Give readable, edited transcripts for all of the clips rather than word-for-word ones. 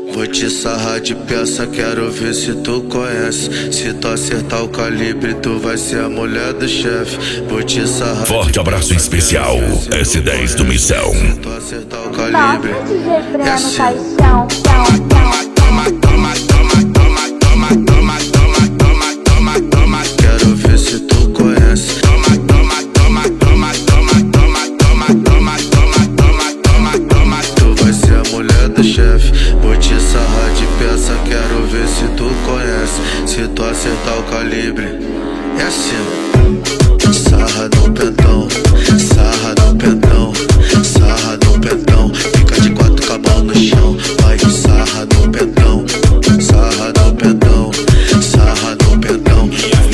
Vou te sarrar de peça, quero ver se tu conhece. Se tu acertar o calibre, tu vai ser a mulher do chefe. Vou te sarrar. Forte abraço especial, S10 do Missão. Se tu acertar o calibre, Nossa, DJ Breno, é assim. paixão. Quero ver se tu conhece. Tu vai ser a mulher do chefe. Vou te sarrar de peça, quero ver se tu conhece. Se tu acertar o calibre, é assim. Sarra no pentão, sarra no pentão, sarra no pentão. Fica de quatro com a mão no chão. Vai, sarra no pentão, sarra no pentão, sarra no pentão.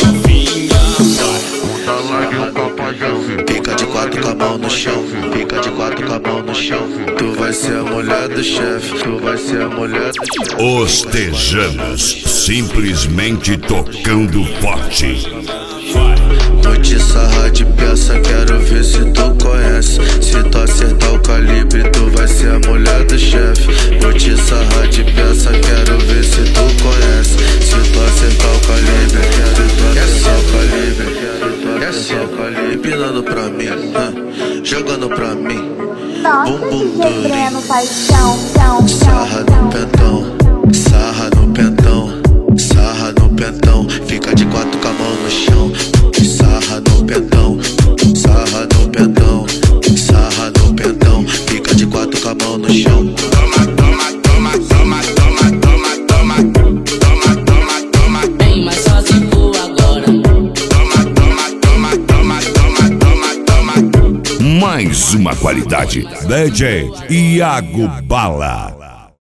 Fica de quatro com a mão no chão, fica de quatro com a mão no chão. Tu vai ser a mulher do chefe, tu vai ser a mulher do chefe. Os Tejanos, simplesmente tocando forte. Vou te sarrar de peça, quero ver se tu conhece. Se tu acertar o calibre, tu vai ser a mulher do chefe. Vou te sarrar de peça, quero ver se tu conhece. Se tu acertar o calibre, quero tu acertar o calibre, quero tu acertar o calibre. Empinando pra mim, jogando pra mim. Nossa, Bumbum DJ Breno, durinho. paixão. Sarra no pentão, sarra no pentão, sarra no pentão. Fica de quatro com a mão no chão. Sarra no pentão, sarra no pentão, sarra no pentão. Fica de quatro com a mão no chão. Toma, toma, toma, toma, toma, toma, toma, toma, toma, toma. Bem mais sozinho agora. Toma, toma, toma, toma, toma, toma, toma. Mais uma qualidade, DJ Iago Bala.